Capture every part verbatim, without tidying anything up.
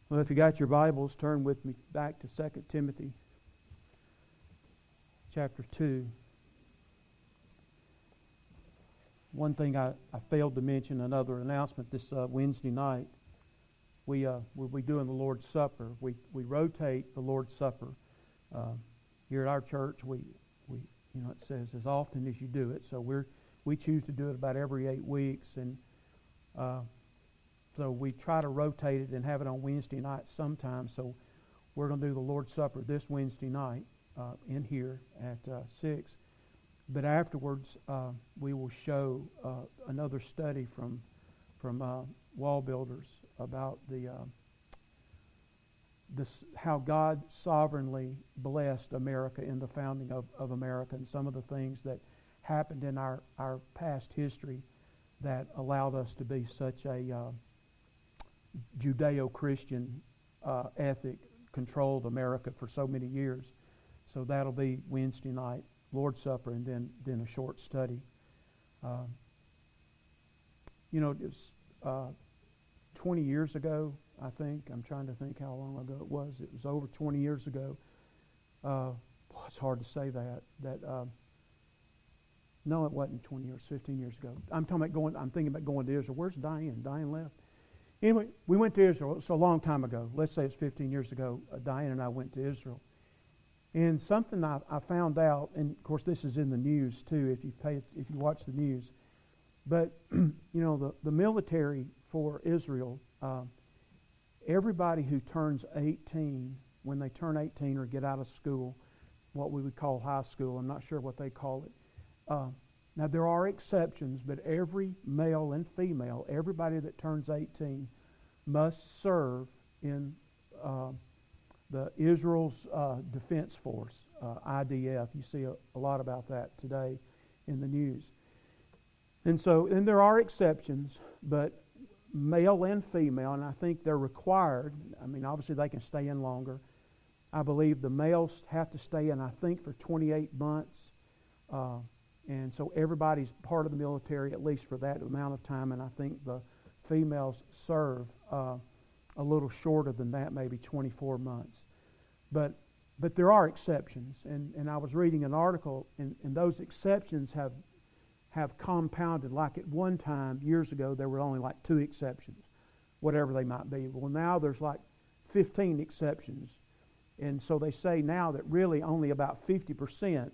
Well, if you got your Bibles, turn with me back to Second Timothy chapter two. One thing I, I failed to mention, another announcement this uh, Wednesday night. We uh, we'll be doing the Lord's Supper. We we rotate the Lord's Supper uh, here at our church. We we you know it says as often as you do it. So we're we choose to do it about every eight weeks, and uh, so we try to rotate it and have it on Wednesday night sometime. So we're going to do the Lord's Supper this Wednesday night uh, in here at uh, six. But afterwards, uh, we will show uh, another study from from uh, wall builders about the uh, this how God sovereignly blessed America in the founding of, of America, and some of the things that happened in our, our past history that allowed us to be such a uh, Judeo-Christian uh, ethic controlled America for so many years. So that'll be Wednesday night, Lord's Supper, and then, then a short study. Uh, you know, it's uh, twenty years ago, I think. I'm trying to think how long ago it was. It was over twenty years ago. Uh, boy, it's hard to say that. That uh, no, it wasn't twenty years, fifteen years ago. I'm talking about going. I'm thinking about going to Israel. Where's Diane? Diane left. Anyway, we went to Israel. It's a long time ago. Let's say it's fifteen years ago. Uh, Diane and I went to Israel. And something I, I found out, and of course this is in the news too, if you pay, if you watch the news. But you know, the, the military for Israel, uh, everybody who turns eighteen, when they turn eighteen or get out of school, what we would call high school, I'm not sure what they call it. Uh, now there are exceptions, but every male and female, everybody that turns eighteen, must serve in uh, the Israel's uh, Defense Force, uh, I D F. You see a, a lot about that today in the news. And so, and there are exceptions, but male and female, and I think they're required. I mean, obviously they can stay in longer. I believe the males have to stay in, I think, for twenty-eight months. Uh, and so everybody's part of the military, at least for that amount of time, and I think the females serve uh, a little shorter than that, maybe twenty-four months. But but there are exceptions, and, and I was reading an article, and, and those exceptions have have compounded. Like at one time, years ago, there were only like two exceptions, whatever they might be. Well, now there's like fifteen exceptions. And so they say now that really only about fifty percent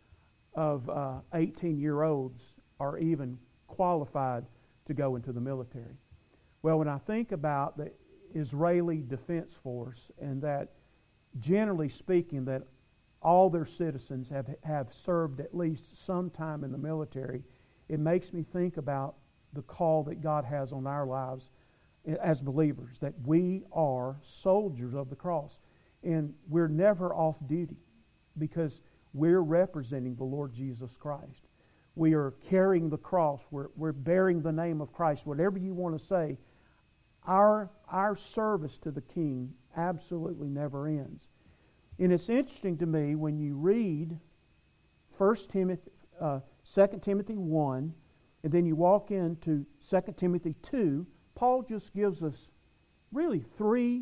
of uh, eighteen-year-olds are even qualified to go into the military. Well, when I think about the Israeli Defense Force, and that generally speaking that all their citizens have, have served at least some time in the military, it makes me think about the call that God has on our lives as believers, that we are soldiers of the cross. And we're never off duty because we're representing the Lord Jesus Christ. We are carrying the cross. We're, we're bearing the name of Christ. Whatever you want to say, our, our service to the King absolutely never ends. And it's interesting to me when you read First Timothy, uh, Second Timothy one, and then you walk into Second Timothy two, Paul just gives us really three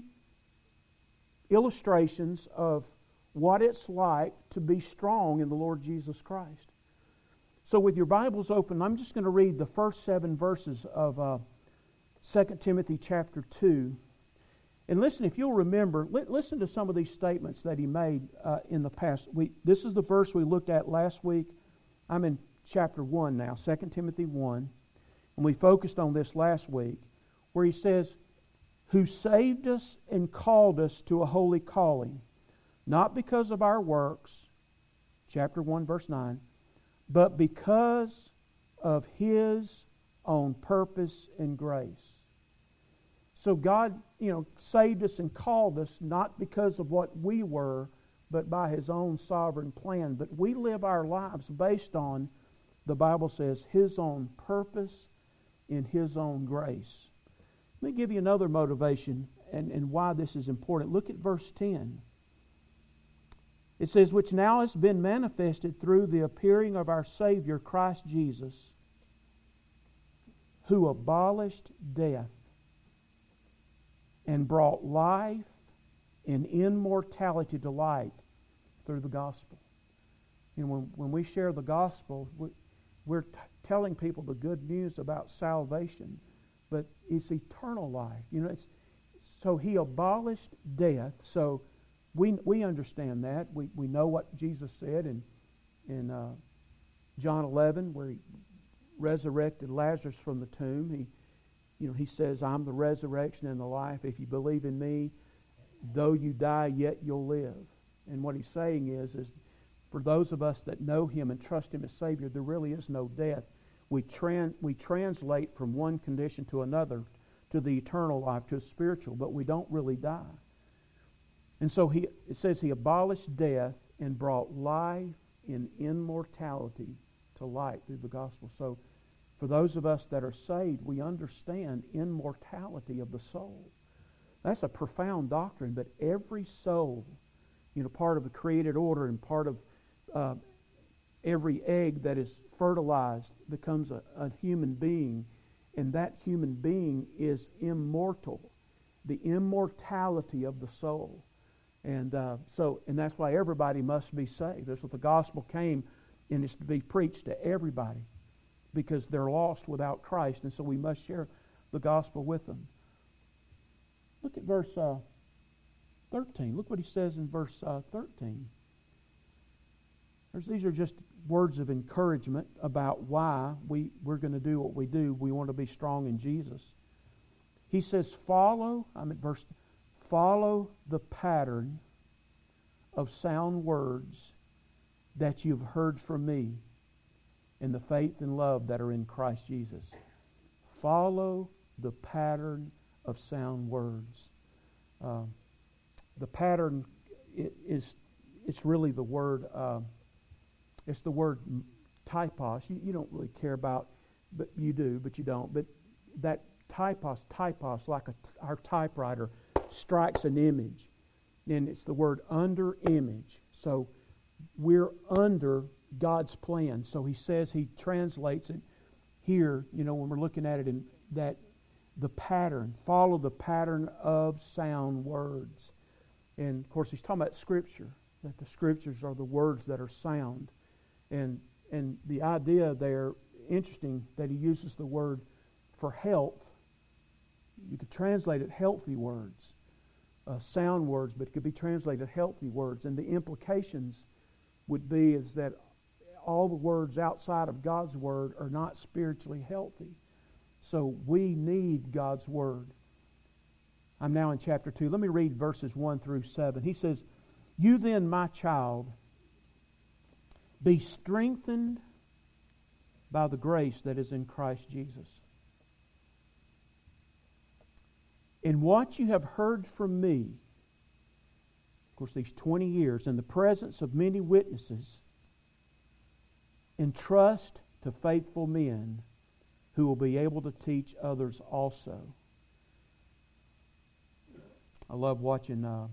illustrations of what it's like to be strong in the Lord Jesus Christ. So with your Bibles open, I'm just going to read the first seven verses of uh, Second Timothy chapter two. And listen, if you'll remember, li- listen to some of these statements that he made uh, in the past. We, this is the verse we looked at last week. I'm in chapter one now, Second Timothy one. And we focused on this last week, where he says, who saved us and called us to a holy calling, not because of our works, chapter one, verse nine, but because of His own purpose and grace. So God, you know, saved us and called us not because of what we were, but by His own sovereign plan. But we live our lives based on, the Bible says, His own purpose and His own grace. Let me give you another motivation and, and why this is important. Look at verse ten. It says, which now has been manifested through the appearing of our Savior, Christ Jesus, who abolished death and brought life and immortality to light through the gospel. You know, when, when we share the gospel, we, we're t- telling people the good news about salvation, but it's eternal life. You know, it's so He abolished death. So we we understand that. We we know what Jesus said in in uh, John eleven, where He resurrected Lazarus from the tomb. He, you know, He says, "I'm the resurrection and the life. If you believe in Me, though you die, yet you'll live." And what He's saying is, is for those of us that know Him and trust Him as Savior, there really is no death. We tran- we translate from one condition to another, to the eternal life, to a spiritual, but we don't really die. And so he it says He abolished death and brought life in immortality to light through the gospel. So for those of us that are saved, we understand immortality of the soul. That's a profound doctrine, but every soul, you know, part of the created order and part of uh, every egg that is fertilized becomes a, a human being, and that human being is immortal, the immortality of the soul. And uh, so, and that's why everybody must be saved. That's what the gospel came, and it's to be preached to everybody, because they're lost without Christ, and so we must share the gospel with them. Look at verse uh, thirteen. Look what he says in verse uh, thirteen. There's, these are just words of encouragement about why we, we're going to do what we do. We want to be strong in Jesus. He says, follow, I'm at verse, follow the pattern of sound words that you've heard from me in the faith and love that are in Christ Jesus. Follow the pattern of sound words. Uh, the pattern is, it's really the word, uh, it's the word typos. You, you don't really care about, but you do, but you don't. But that typos, typos, like a, our typewriter, strikes an image. And it's the word under image. So we're under God's plan. So he says, he translates it here, you know, when we're looking at it in that the pattern, follow the pattern of sound words. And of course he's talking about Scripture, that the Scriptures are the words that are sound. And and the idea there, interesting that he uses the word for health. You could translate it healthy words, uh, sound words, but it could be translated healthy words. And the implications would be is that all the words outside of God's Word are not spiritually healthy. So we need God's Word. I'm now in chapter two. Let me read verses one through seven. He says, "You then, my child, be strengthened by the grace that is in Christ Jesus. In what you have heard from me," of course these twenty years, "in the presence of many witnesses, entrust to faithful men who will be able to teach others also." I love watching uh,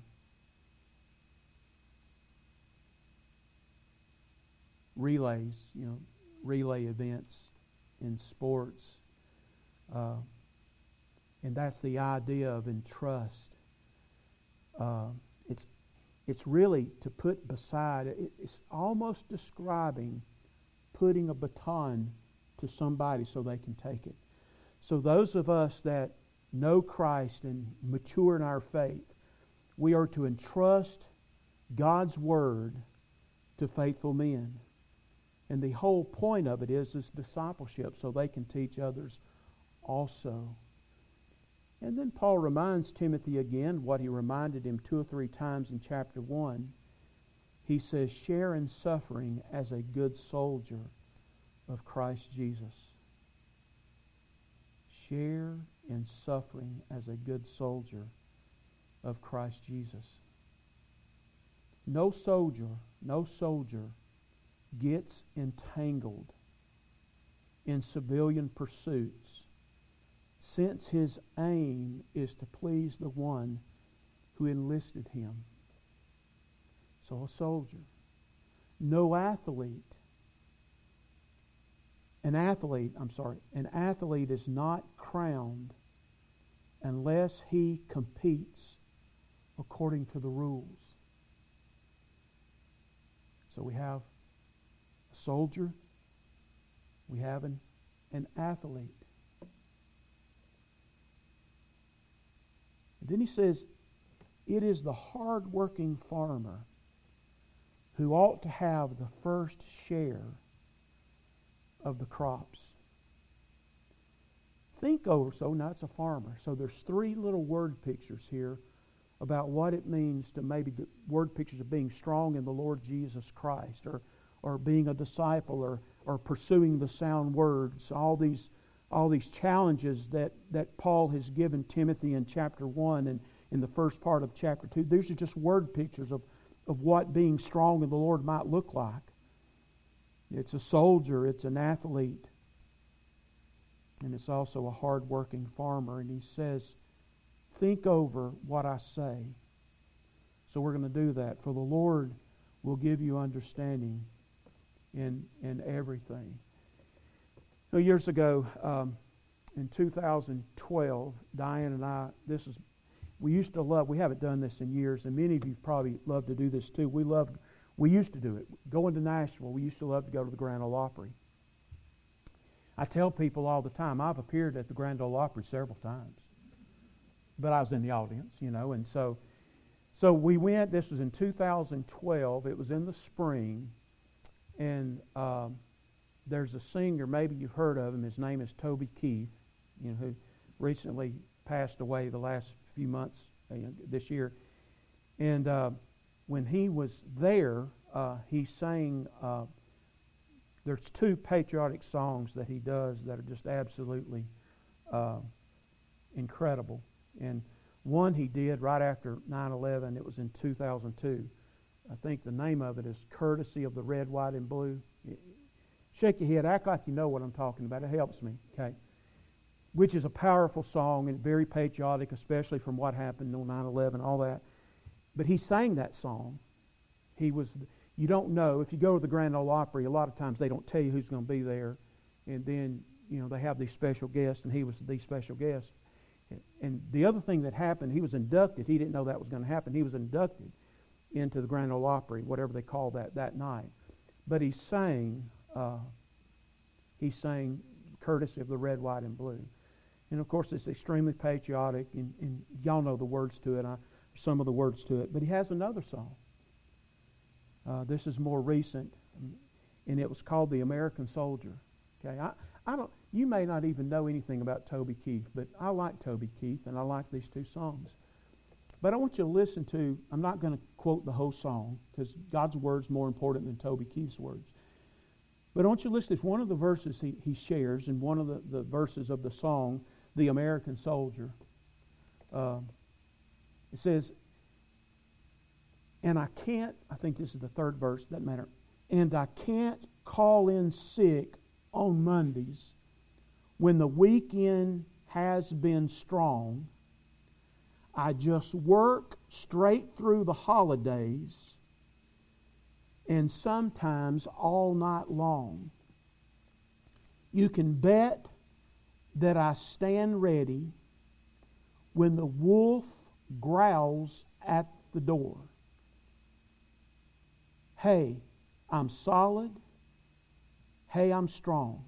relays, you know, relay events in sports. Uh, and that's the idea of entrust. Uh, it's it's really to put beside, it, it's almost describing putting a baton to somebody so they can take it. So those of us that know Christ and mature in our faith, we are to entrust God's Word to faithful men. And the whole point of it is this discipleship so they can teach others also. And then Paul reminds Timothy again what he reminded him two or three times in chapter one. He says, share in suffering as a good soldier of Christ Jesus. Share in suffering as a good soldier of Christ Jesus. No soldier, no soldier gets entangled in civilian pursuits, since his aim is to please the one who enlisted him. So a soldier. No athlete. An athlete, I'm sorry, an athlete is not crowned unless he competes according to the rules. So we have a soldier, we have an, an athlete. And then he says, it is the hard-working farmer who ought to have the first share of the crops. Think over, so now it's a farmer. So there's three little word pictures here about what it means to maybe the word pictures of being strong in the Lord Jesus Christ, or or being a disciple, or or pursuing the sound words. All these all these challenges that, that Paul has given Timothy in chapter one and in the first part of chapter two. These are just word pictures of, of what being strong in the Lord might look like. It's a soldier, it's an athlete, and it's also a hard-working farmer. And he says, think over what I say. So we're going to do that. For the Lord will give you understanding in, in everything. You know, years ago, um, in two thousand twelve, Diane and I, this is, we used to love, we haven't done this in years, and many of you probably love to do this too. We loved, we used to do it. Going to Nashville, we used to love to go to the Grand Ole Opry. I tell people all the time, I've appeared at the Grand Ole Opry several times. But I was in the audience, you know, and so so we went, this was in two thousand twelve, it was in the spring, and um, there's a singer, maybe you've heard of him, his name is Toby Keith, you know, who recently passed away the last few months, you know, this year. And uh, when he was there, uh, he sang, uh, there's two patriotic songs that he does that are just absolutely uh, incredible. And one he did right after nine eleven, it was in two thousand two. I think the name of it is Courtesy of the Red, White, and Blue. Shake your head, act like you know what I'm talking about. It helps me, okay? Which is a powerful song and very patriotic, especially from what happened on nine eleven, all that. But he sang that song. He was, you don't know, if you go to the Grand Ole Opry, a lot of times they don't tell you who's going to be there. And then, you know, they have these special guests, and he was the special guest. And the other thing that happened, he was inducted. He didn't know that was going to happen. He was inducted into the Grand Ole Opry, whatever they call that, that night. But he sang, uh, he sang Courtesy of the Red, White, and Blue. And of course, it's extremely patriotic, and, and y'all know the words to it, I, some of the words to it. But he has another song. Uh, this is more recent, and it was called The American Soldier. Okay, I, I don't. You may not even know anything about Toby Keith, but I like Toby Keith, and I like these two songs. But I want you to listen to, I'm not going to quote the whole song, because God's word's more important than Toby Keith's words. But I want you to listen to one of the verses he, he shares, in one of the, the verses of the song, The American Soldier. Uh, it says, and I can't, I think this is the third verse, doesn't matter, and I can't call in sick on Mondays when the weekend has been strong. I just work straight through the holidays and sometimes all night long. You can bet that I stand ready when the wolf growls at the door. Hey, I'm solid. Hey, I'm strong.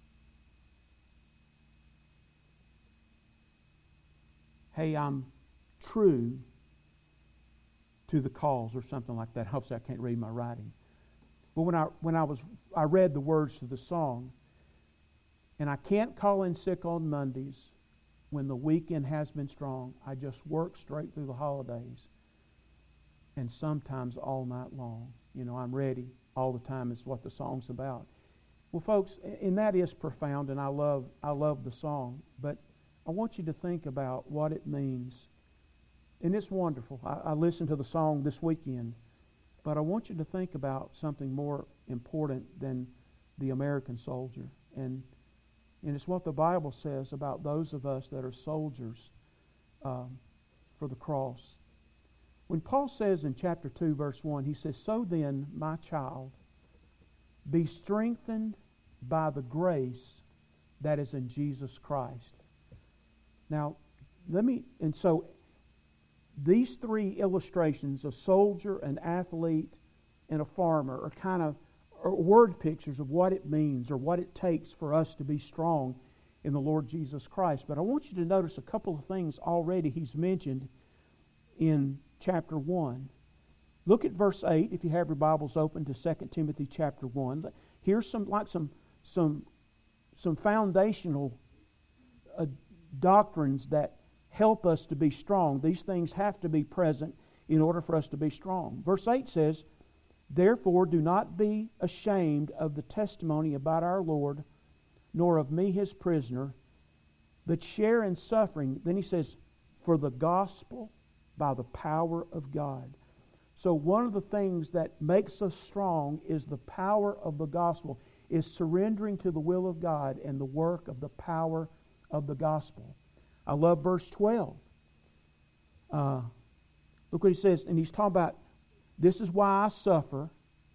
Hey, I'm true to the cause, or something like that. Hopefully I can't read my writing. But when I when I was I read the words to the song, and I can't call in sick on Mondays when the weekend has been strong. I just work straight through the holidays, and sometimes all night long. You know, I'm ready all the time is what the song's about. Well, folks, and that is profound, and I love I love the song, but I want you to think about what it means. And it's wonderful. I, I listened to the song this weekend, but I want you to think about something more important than the American soldier. And and it's what the Bible says about those of us that are soldiers um, for the cross. When Paul says in chapter two, verse one, he says, "So then, my child, be strengthened by the grace that is in Jesus Christ." Now, let me, and so these three illustrations, a soldier, an athlete, and a farmer, are kind of are word pictures of what it means or what it takes for us to be strong in the Lord Jesus Christ. But I want you to notice a couple of things already He's mentioned in chapter one. Look at verse eight, if you have your Bibles open to Second Timothy chapter one. Here's some like some some some foundational uh, doctrines that help us to be strong. These things have to be present in order for us to be strong. Verse eight says, "Therefore do not be ashamed of the testimony about our Lord, nor of me his prisoner, but share in suffering." Then he says, "for the gospel by the power of God." So one of the things that makes us strong is the power of the gospel, is surrendering to the will of God and the work of the power of the gospel. I love verse twelve. Uh, look what he says, and he's talking about, this is why I suffer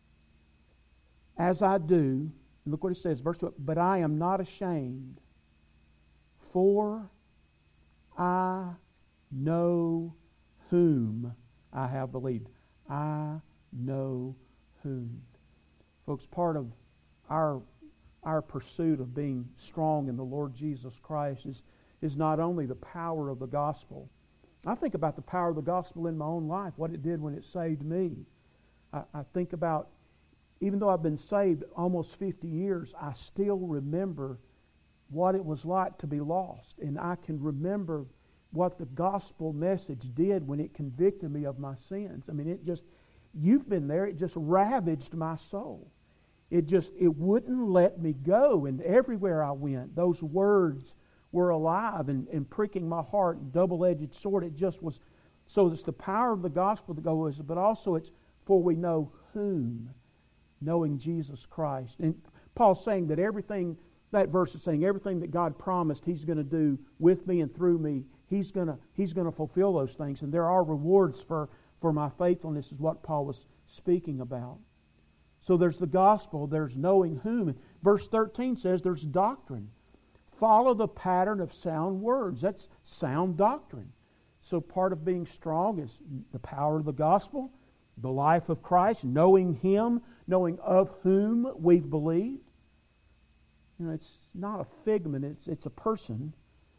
as I do. And look what he says, verse twelve, "But I am not ashamed, for I know whom I have believed." I know whom. Folks, part of our our pursuit of being strong in the Lord Jesus Christ is, is not only the power of the gospel. I think about the power of the gospel in my own life, what it did when it saved me. I, I think about, even though I've been saved almost fifty years, I still remember what it was like to be lost. And I can remember what the gospel message did when it convicted me of my sins. I mean, it just, you've been there, it just ravaged my soul. It just, it wouldn't let me go. And everywhere I went, those words were alive and, and pricking my heart, and double-edged sword. It just was, so it's the power of the gospel that goes, but also it's for we know whom, knowing Jesus Christ. And Paul's saying that everything, that verse is saying everything that God promised He's going to do with me and through me, He's going to He's going to fulfill those things. And there are rewards for, for my faithfulness, is what Paul was speaking about. So there's the gospel, there's knowing whom. Verse thirteen says there's doctrine. Follow the pattern of sound words. That's sound doctrine. So part of being strong is the power of the gospel, the life of Christ, knowing Him, knowing of whom we've believed. You know, it's not a figment, it's, it's a person.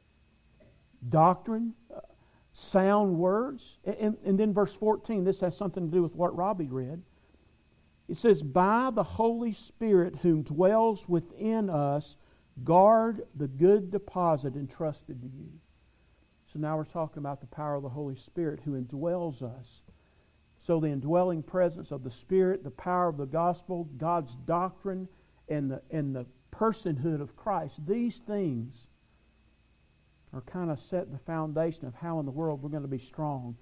Doctrine, uh, sound words. And, and then verse fourteen, this has something to do with what Robbie read. It says, "By the Holy Spirit whom dwells within us, guard the good deposit entrusted to you." So now we're talking about the power of the Holy Spirit who indwells us. So the indwelling presence of the Spirit, the power of the gospel, God's doctrine, and the, and the personhood of Christ, these things are kind of set the foundation of how in the world we're going to be strong.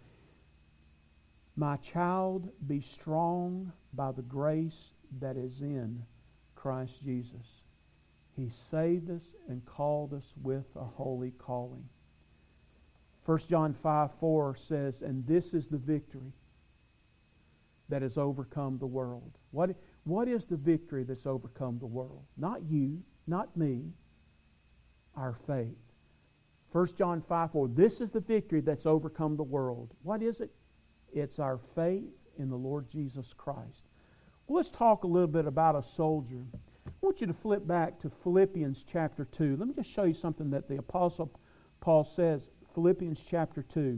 "My child, be strong by the grace that is in Christ Jesus. He saved us and called us with a holy calling." First John five four says, "And this is the victory that has overcome the world." What, what is the victory that's overcome the world? Not you, not me, our faith. First John five four, this is the victory that's overcome the world. What is it? It's our faith in the Lord Jesus Christ. Well, let's talk a little bit about a soldier. I want you to flip back to Philippians chapter two. Let me just show you something that the Apostle Paul says, Philippians chapter two.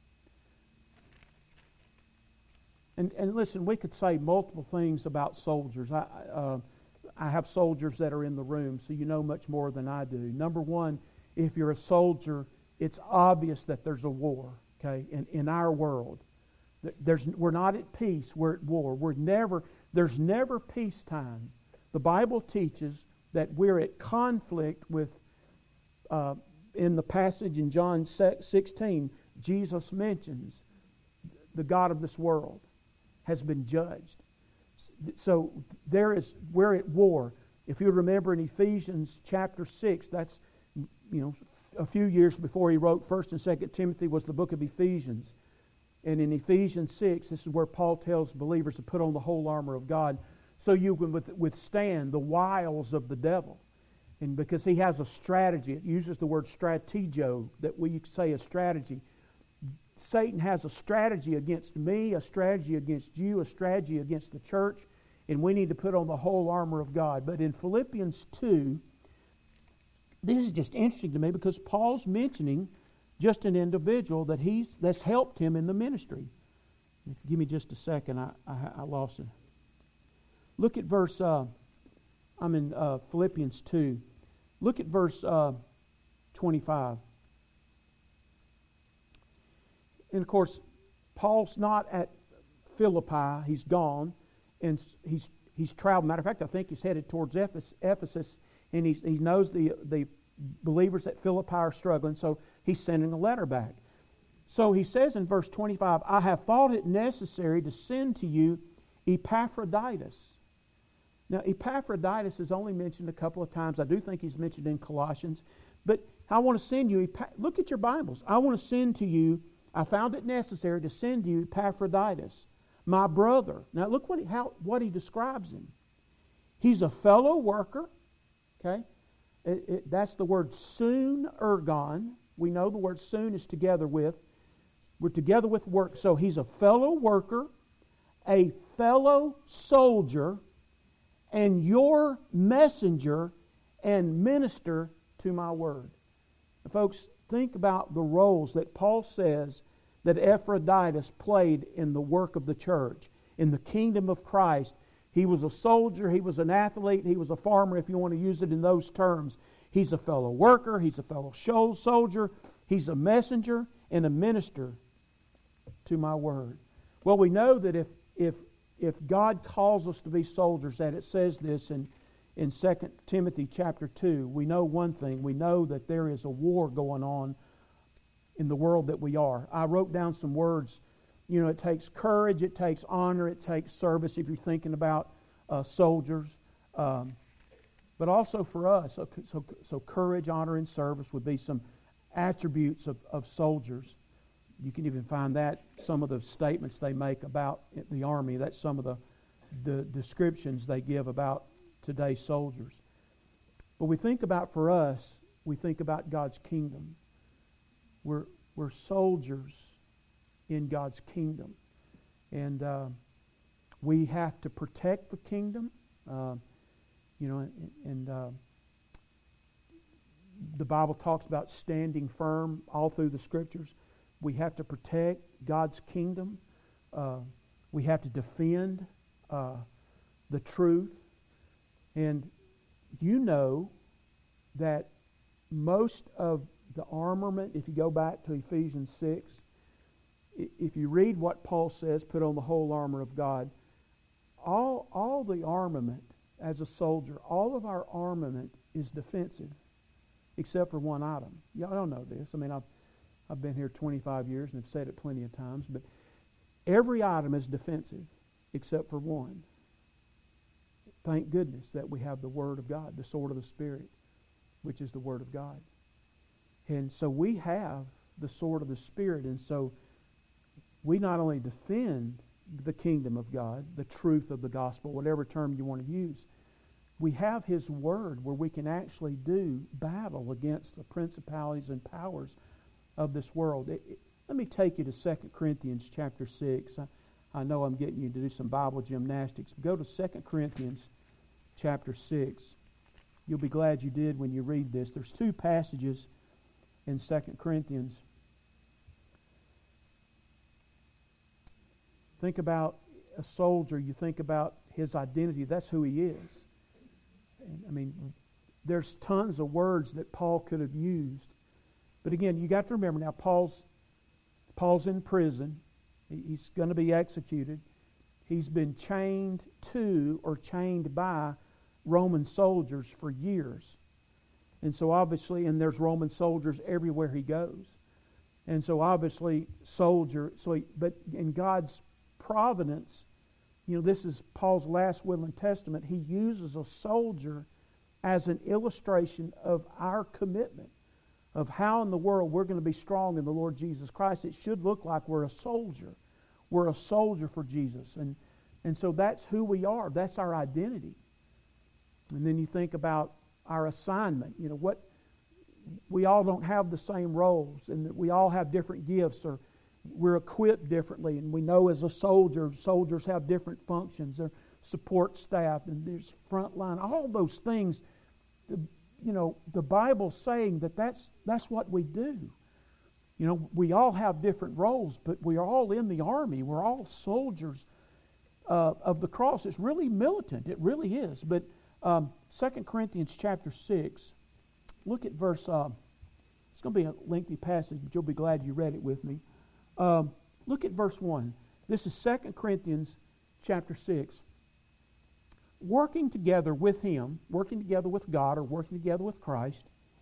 And, and listen, we could say multiple things about soldiers. I, uh, I have soldiers that are in the room, so you know much more than I do. Number one, if you're a soldier, it's obvious that there's a war, okay, in, in our world. There's, we're not at peace, we're at war. We're never, there's never peacetime. The Bible teaches that we're at conflict with, uh, in the passage in John sixteen, Jesus mentions the God of this world has been judged. So there is, we're at war. If you remember in Ephesians chapter six, that's, you know, a few years before he wrote First and Second Timothy was the book of Ephesians. And in Ephesians six, this is where Paul tells believers to put on the whole armor of God so you can withstand the wiles of the devil. And because he has a strategy, it uses the word strategio, that we say a strategy. Satan has a strategy against me, a strategy against you, a strategy against the church, and we need to put on the whole armor of God. But in Philippians two, this is just interesting to me because Paul's mentioning just an individual that he's that's helped him in the ministry. Give me just a second. I I, I lost it. Look at verse. Uh, I'm in uh, Philippians two. Look at verse uh, twenty-five. And of course, Paul's not at Philippi. He's gone, and he's he's traveled. Matter of fact, I think he's headed towards Ephesus, and he's, he knows the the believers at Philippi are struggling, so he's sending a letter back. So he says in verse twenty-five, "I have thought it necessary to send to you Epaphroditus." Now, Epaphroditus is only mentioned a couple of times. I do think he's mentioned in Colossians. But I want to send you, look at your Bibles. I want to send to you, I found it necessary to send you Epaphroditus, my brother. Now, look what he, how, what he describes him. He's a fellow worker. Okay? It, it, that's the word soon ergon. We know the word soon is together with. We're together with work. So he's a fellow worker, a fellow soldier, and your messenger and minister to my word. And folks, think about the roles that Paul says that Epaphroditus played in the work of the church, in the kingdom of Christ. He was a soldier, he was an athlete, he was a farmer, if you want to use it in those terms. He's a fellow worker, he's a fellow soldier, he's a messenger and a minister to my word. Well, we know that if if If God calls us to be soldiers, that it says this in, in Second Timothy chapter two, we know one thing. We know that there is a war going on in the world that we are. I wrote down some words. You know, it takes courage, it takes honor, it takes service, if you're thinking about uh, soldiers. Um, but also for us, so, so, so courage, honor, and service would be some attributes of, of soldiers. You can even find that, some of the statements they make about the army. That's some of the, the descriptions they give about today's soldiers. But we think about, for us, we think about God's kingdom. We're, we're soldiers in God's kingdom. And uh, we have to protect the kingdom. Uh, you know, and, and uh, the Bible talks about standing firm all through the Scriptures. We have to protect God's kingdom. Uh, we have to defend uh, the truth. And you know that most of the armament, if you go back to Ephesians six, if you read what Paul says, put on the whole armor of God, all, all the armament as a soldier, all of our armament is defensive, except for one item. Y'all don't know this. I mean, I've I've been here twenty-five years and have said it plenty of times, but every item is defensive except for one. Thank goodness that we have the Word of God, the sword of the Spirit, which is the Word of God. And so we have the sword of the Spirit, and so we not only defend the kingdom of God, the truth of the gospel, whatever term you want to use, we have His Word where we can actually do battle against the principalities and powers of this world. It, it, let me take you to Second Corinthians chapter six. I, I know I'm getting you to do some Bible gymnastics. Go to Second Corinthians chapter six. You'll be glad you did when you read this. There's two passages in Second Corinthians. Think about a soldier. You think about his identity. That's who he is. And, I mean, there's tons of words that Paul could have used. But again, you got to remember now, Paul's Paul's in prison. He's going to be executed. He's been chained to or chained by Roman soldiers for years. And so obviously, and there's Roman soldiers everywhere he goes. And so obviously, soldier, so he, but in God's providence, you know, this is Paul's last will and testament. He uses a soldier as an illustration of our commitment, of how in the world we're going to be strong in the Lord Jesus Christ. It should look like we're a soldier. We're a soldier for Jesus. And, and so that's who we are. That's our identity. And then you think about our assignment. You know, what we all don't have the same roles, and that we all have different gifts, or we're equipped differently. And we know as a soldier, soldiers have different functions. There's support staff, and there's front line. All those things, the, you know, the Bible's saying that that's, that's what we do. You know, we all have different roles, but we are all in the army. We're all soldiers uh, of the cross. It's really militant. It really is. But um, Second Corinthians chapter six, look at verse, uh, it's going to be a lengthy passage, but you'll be glad you read it with me. Um, look at verse one. This is Second Corinthians chapter six. Working together with Him, working together with God, or working together with Christ,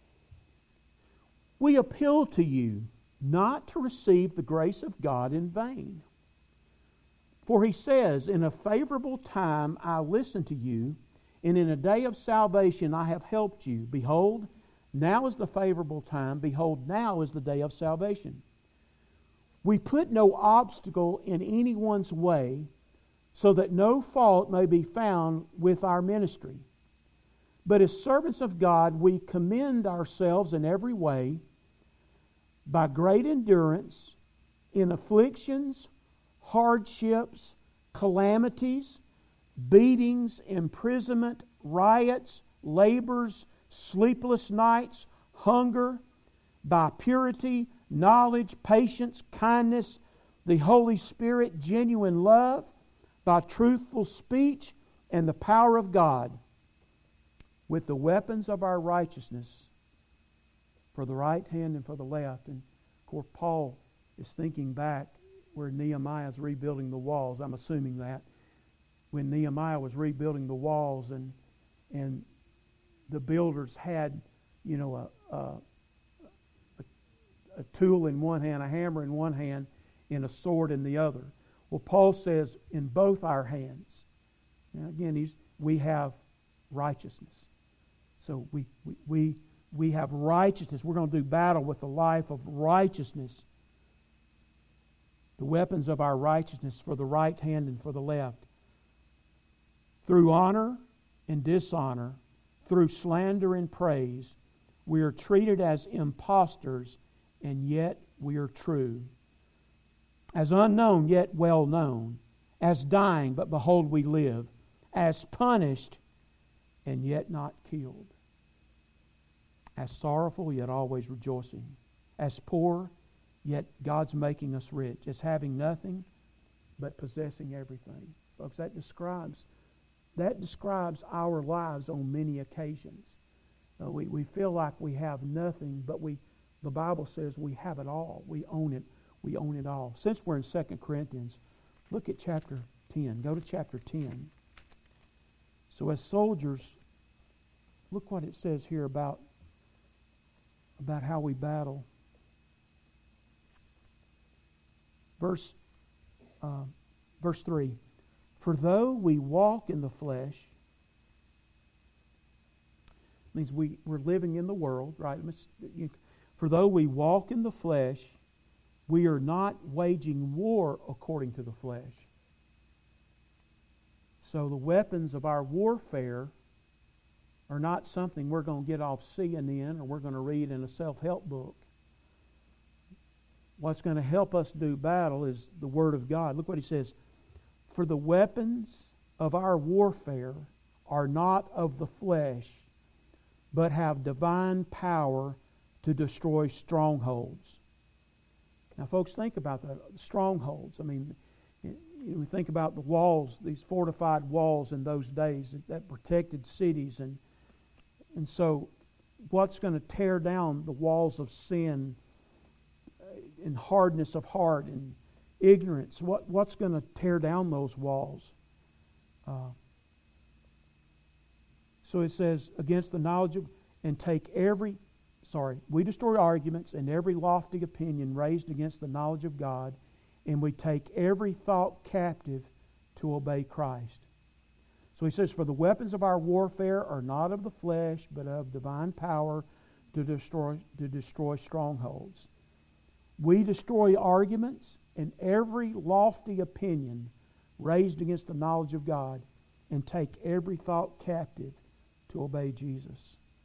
we appeal to you not to receive the grace of God in vain. For He says, in a favorable time I listened to you, and in a day of salvation I have helped you. Behold, now is the favorable time. Behold, now is the day of salvation. We put no obstacle in anyone's way, so that no fault may be found with our ministry. But as servants of God, we commend ourselves in every way by great endurance in afflictions, hardships, calamities, beatings, imprisonment, riots, labors, sleepless nights, hunger, by purity, knowledge, patience, kindness, the Holy Spirit, genuine love, by truthful speech and the power of God, with the weapons of our righteousness for the right hand and for the left. And of course, Paul is thinking back where Nehemiah is rebuilding the walls. I'm assuming that when Nehemiah was rebuilding the walls, and and the builders had, you know, a, a, a tool in one hand, a hammer in one hand, and a sword in the other. Well, Paul says, in both our hands. Now again, he's, we have righteousness. So we, we, we, we have righteousness. We're going to do battle with the life of righteousness. The weapons of our righteousness for the right hand and for the left. Through honor and dishonor, through slander and praise, we are treated as impostors, and yet we are true. As unknown, yet well known. As dying, but behold we live. As punished, and yet not killed. As sorrowful, yet always rejoicing. As poor, yet God's making us rich. As having nothing, but possessing everything. Folks, that describes that describes our lives on many occasions. Uh, we, we feel like we have nothing, but we the Bible says we have it all. We own it. We own it all. Since we're in Second Corinthians, look at chapter ten. Go to chapter ten. So as soldiers, look what it says here about, about how we battle. Verse, uh, verse three. For though we walk in the flesh, means we, we're living in the world, right? For though we walk in the flesh, we are not waging war according to the flesh. So the weapons of our warfare are not something we're going to get off C N N or we're going to read in a self-help book. What's going to help us do battle is the Word of God. Look what he says. For the weapons of our warfare are not of the flesh, but have divine power to destroy strongholds. Now, folks, think about that. Strongholds. I mean, you know, we think about the walls, these fortified walls in those days that protected cities. And, and so what's going to tear down the walls of sin and hardness of heart and ignorance? What, what's going to tear down those walls? Uh, so it says, against the knowledge of, and take every... Sorry, we destroy arguments and every lofty opinion raised against the knowledge of God, and we take every thought captive to obey Christ. So he says, for the weapons of our warfare are not of the flesh, but of divine power to destroy, to destroy strongholds. We destroy arguments and every lofty opinion raised against the knowledge of God, and take every thought captive to obey Jesus.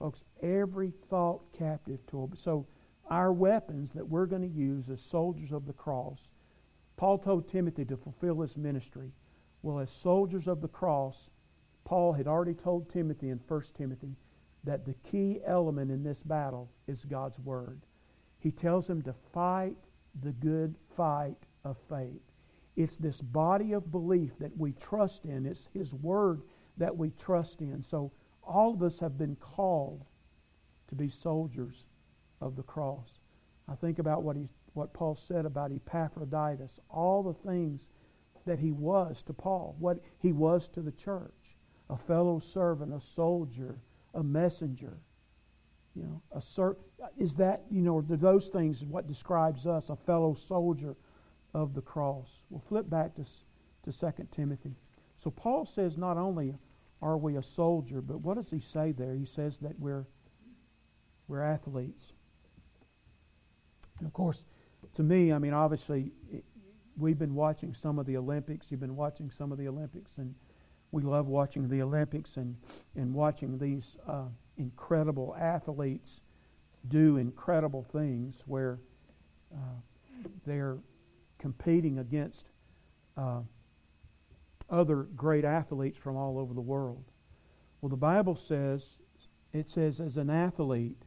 Folks, every thought captive to obey. So our weapons that we're going to use as soldiers of the cross, Paul told Timothy to fulfill his ministry. Well, as soldiers of the cross, Paul had already told Timothy in First Timothy that the key element in this battle is God's Word. He tells him to fight the good fight of faith. It's this body of belief that we trust in. It's His Word that we trust in. So all of us have been called to be soldiers of the cross. I think about what he, what Paul said about Epaphroditus, all the things that he was to Paul, what he was to the church, a fellow servant, a soldier, a messenger. You know, a ser- is that, you know, those things what describes us, a fellow soldier of the cross. We'll flip back to, to Second Timothy. So Paul says not only are we a soldier, but what does he say there? He says that we're we're athletes. And of course, to me, I mean, obviously, it, we've been watching some of the Olympics. You've been watching some of the Olympics, and we love watching the Olympics and, and watching these uh, incredible athletes do incredible things where uh, they're competing against uh, other great athletes from all over the world. Well, the Bible says, it says, as an athlete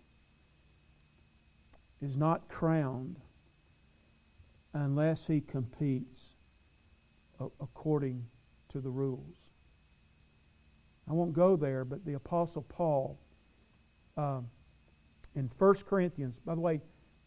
is not crowned unless he competes a- according to the rules. I won't go there, but the Apostle Paul um, in First Corinthians, by the way,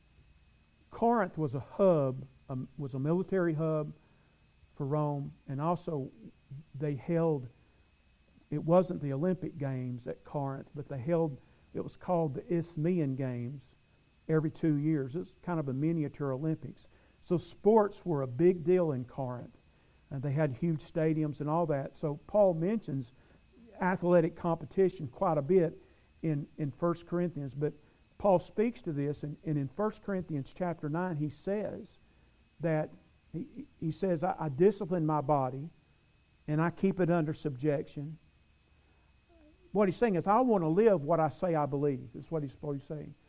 Corinth was a hub, um, was a military hub for Rome, and also they held, it wasn't the Olympic Games at Corinth, but they held, it was called the Isthmian Games every two years. It's kind of a miniature Olympics. So sports were a big deal in Corinth, and they had huge stadiums and all that. So Paul mentions athletic competition quite a bit in, in First Corinthians, but Paul speaks to this, and, and in First Corinthians chapter nine, he says that, he, he says, I, I discipline my body, and I keep it under subjection. What he's saying is, I want to live what I say I believe. That's what he's supposed to say.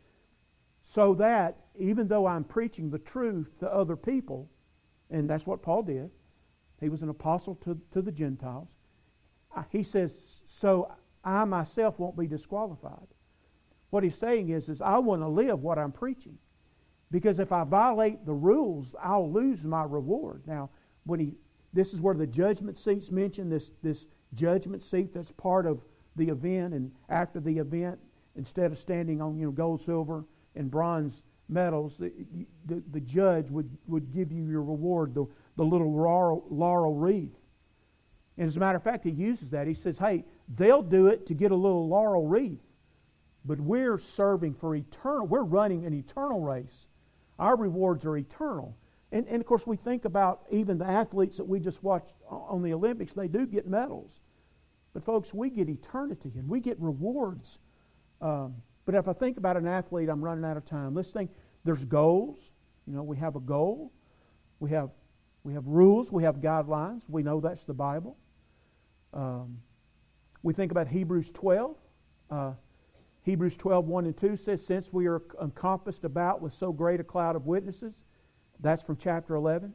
So that, even though I'm preaching the truth to other people, and that's what Paul did, he was an apostle to, to the Gentiles, he says, so I myself won't be disqualified. What he's saying is, is I want to live what I'm preaching. Because if I violate the rules, I'll lose my reward. Now, when he, this is where the judgment seat's mentioned, this, this judgment seat that's part of the event, and after the event, instead of standing on, you know, gold, silver, and bronze medals, the, the, the judge would, would give you your reward, the, the little laurel, laurel wreath. And as a matter of fact, he uses that. He says, hey, they'll do it to get a little laurel wreath, but we're serving for eternal. We're running an eternal race. Our rewards are eternal. And, and of course, we think about even the athletes that we just watched on the Olympics. They do get medals. But folks, we get eternity, and we get rewards. Um, but if I think about an athlete, I'm running out of time. Let's think, there's goals. You know, we have a goal. We have, we have rules. We have guidelines. We know that's the Bible. Um, we think about Hebrews twelve. Uh, Hebrews twelve, one and two says, since we are encompassed about with so great a cloud of witnesses, that's from chapter eleven.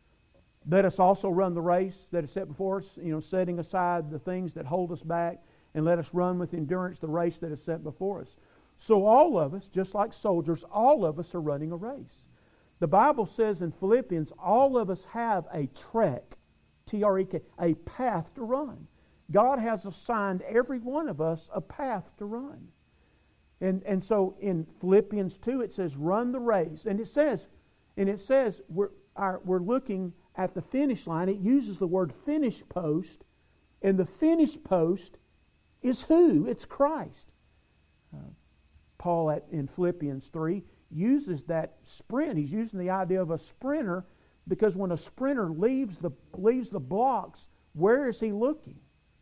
Let us also run the race that is set before us, you know, setting aside the things that hold us back, and let us run with endurance the race that is set before us. So all of us, just like soldiers, all of us are running a race. The Bible says in Philippians, all of us have a trek, T R E K, a path to run. God has assigned every one of us a path to run. And, and so in Philippians two, it says, run the race. And it says, and it says we're, our, we're looking at the finish line. It uses the word finish post. And the finish post is who? It's Christ. Uh, Paul at, in Philippians three uses that sprint. He's using the idea of a sprinter, because when a sprinter leaves the, leaves the blocks, where is he looking?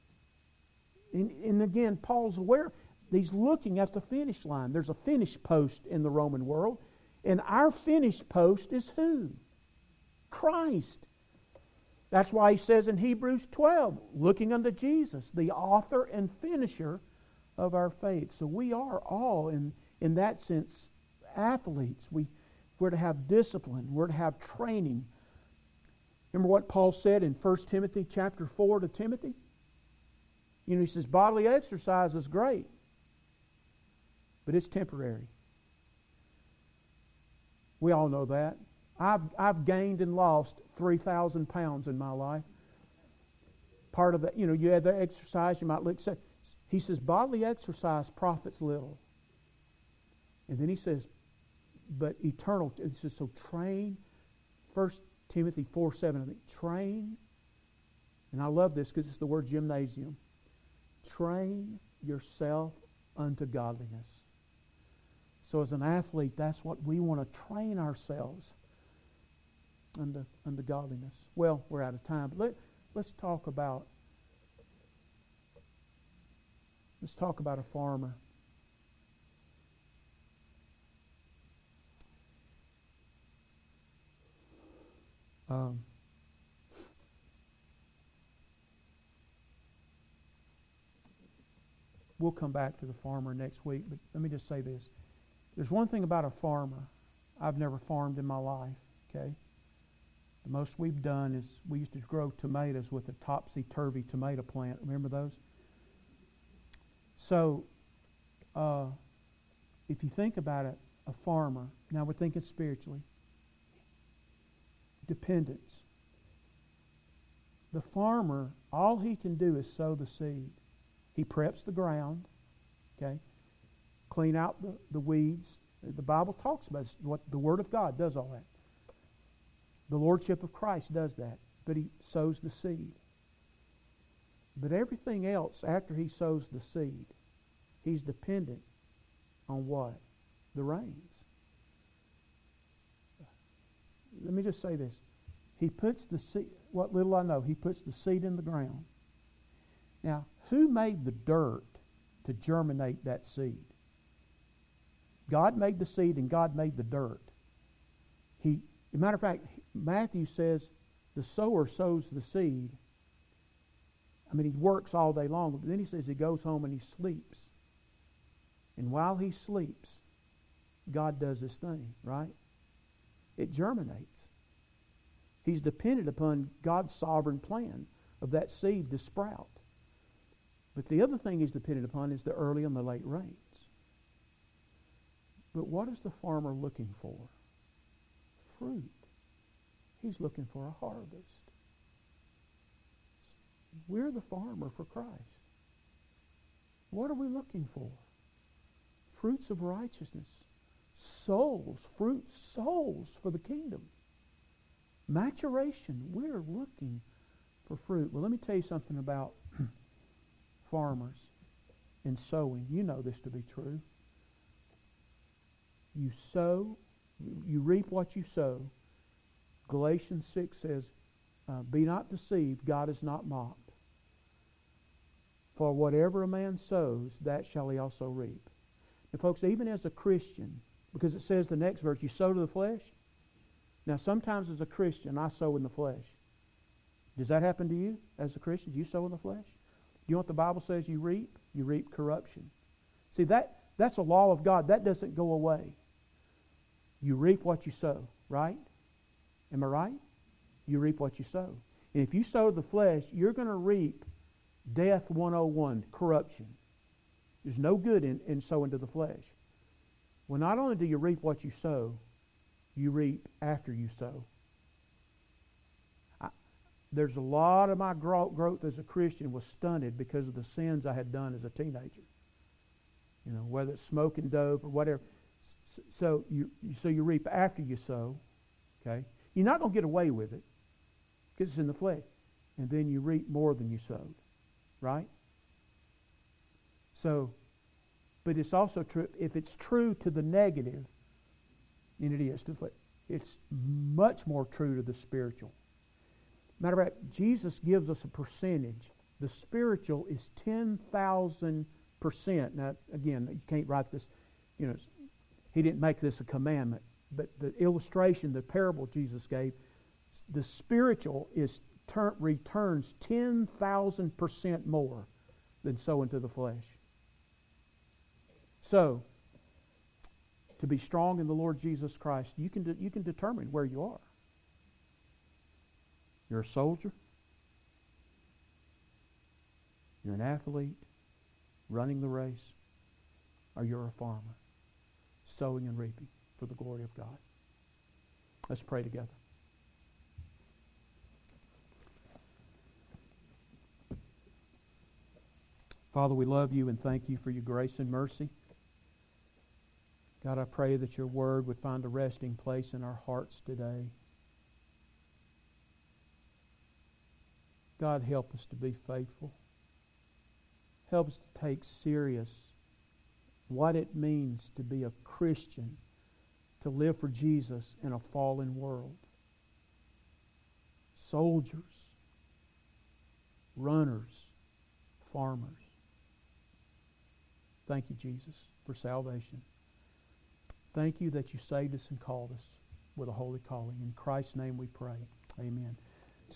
And, and again, Paul's aware. He's looking at the finish line. There's a finish post in the Roman world. And our finish post is who? Christ. That's why he says in Hebrews twelve, looking unto Jesus, the author and finisher of our faith. So we are all, in, in that sense, athletes. We, we're to have discipline. We're to have training. Remember what Paul said in First Timothy chapter four to Timothy? You know, he says, bodily exercise is great, but it's temporary. We all know that. I've, I've gained and lost three thousand pounds in my life. Part of that, you know, you have the exercise, you might look, say, he says, bodily exercise profits little. And then he says, but eternal, he says, so train, First Timothy four seven, I think, train, and I love this because it's the word gymnasium, train yourself unto godliness. So as an athlete, that's what we want to train ourselves unto, unto godliness. Well, we're out of time, but let, let's talk about let's talk about a farmer. Um, we'll come back to the farmer next week, but let me just say this. There's one thing about a farmer. I've never farmed in my life, okay? The most we've done is we used to grow tomatoes with a topsy-turvy tomato plant. Remember those? So, uh, if you think about it, a farmer, now we're thinking spiritually, dependence. The farmer, all he can do is sow the seed. He preps the ground, okay? Clean out the, the weeds. The Bible talks about this, what the Word of God does all that. The Lordship of Christ does that, but he sows the seed. But everything else after he sows the seed, he's dependent on what? The rains. Let me just say this. He puts the seed, what little I know, he puts the seed in the ground. Now, who made the dirt to germinate that seed? God made the seed and God made the dirt. He, as a matter of fact, Matthew says the sower sows the seed. I mean, he works all day long, but then he says he goes home and he sleeps. And while he sleeps, God does his thing, right? It germinates. He's dependent upon God's sovereign plan of that seed to sprout. But the other thing he's dependent upon is the early and the late rains. But what is the farmer looking for? Fruit. He's looking for a harvest. We're the farmer for Christ. What are we looking for? Fruits of righteousness. Souls, fruits, souls for the kingdom. Maturation. We're looking for fruit. Well, let me tell you something about farmers and sowing. You know this to be true. You sow, you reap what you sow. Galatians six says, uh, be not deceived, God is not mocked. For whatever a man sows, that shall he also reap. And folks, even as a Christian, because it says the next verse, you sow to the flesh. Now, sometimes as a Christian, I sow in the flesh. Does that happen to you as a Christian? Do you sow in the flesh? Do you know what the Bible says you reap? You reap corruption. See, that that's a law of God. That doesn't go away. You reap what you sow, right? Am I right? You reap what you sow. And if you sow the flesh, you're going to reap death one oh one, corruption. There's no good in, in sowing to the flesh. Well, not only do you reap what you sow, you reap after you sow. I, there's a lot of my growth, growth as a Christian was stunted because of the sins I had done as a teenager. You know, whether it's smoking dope or whatever. So you so you reap after you sow, okay? You're not going to get away with it because it's in the flesh. And then you reap more than you sowed, right? So, but it's also true, if it's true to the negative, and it is, it's much more true to the spiritual. Matter of fact, Jesus gives us a percentage. The spiritual is ten thousand percent. Now, again, you can't write this, you know, he didn't make this a commandment, but the illustration, the parable Jesus gave, the spiritual is ter- returns ten thousand percent more than sowing to the flesh. So, to be strong in the Lord Jesus Christ, you can, de- you can determine where you are. You're a soldier. You're an athlete running the race. Or you're a farmer sowing and reaping for the glory of God. Let's pray together. Father, we love you and thank you for your grace and mercy. God, I pray that your word would find a resting place in our hearts today. God, help us to be faithful. Help us to take serious what it means to be a Christian, to live for Jesus in a fallen world. Soldiers, runners, farmers. Thank you, Jesus, for salvation. Thank you that you saved us and called us with a holy calling. In Christ's name we pray. Amen.